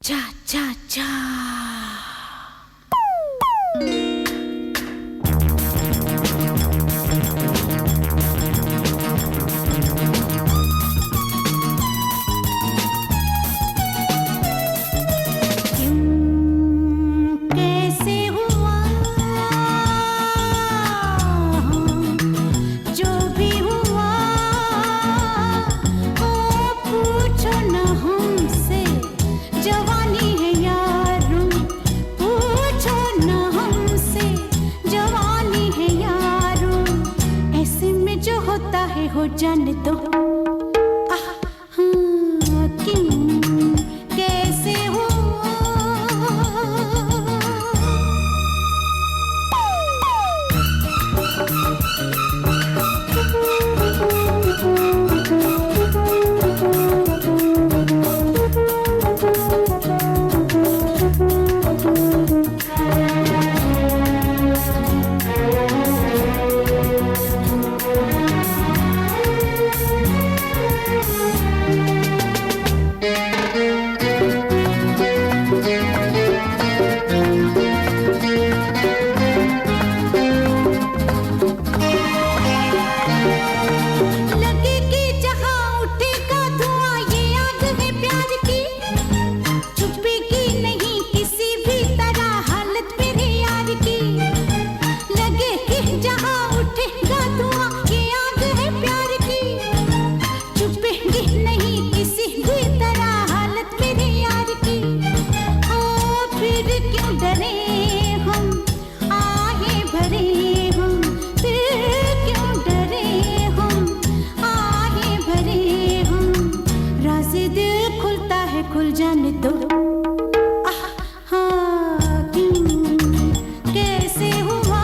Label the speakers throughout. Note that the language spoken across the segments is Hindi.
Speaker 1: चा चा चा। हो जाने दो क्यों कैसे हुआ खुल जाने दो क्यों कैसे हुआ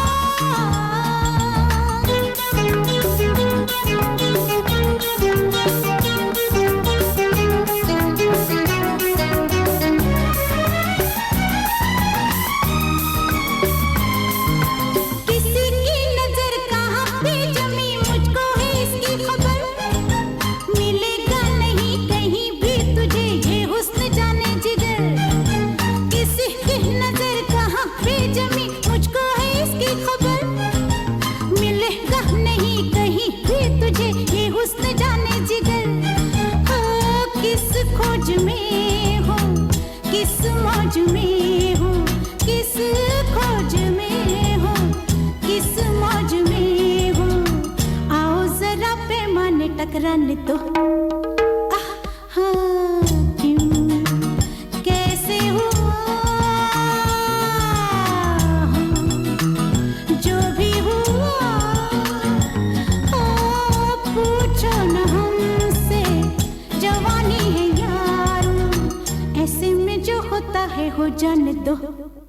Speaker 1: किसी की नजर कहाँ पे जमी मुझको है इसकी खबर मिलेगा नहीं कहीं भी तुझे ये हुस्न जाने जिगर किसी की नजर कहाँ पे जमी मुझको है इसकी खबर मिलेगा नहीं कहीं भी तुझे ये हुस्न जाने जिगर किस खोज में हो किस मौज में हो किस खोज में हो किस मौज में हो आओ जरा पैमाने टकराने दो हो जाने दो।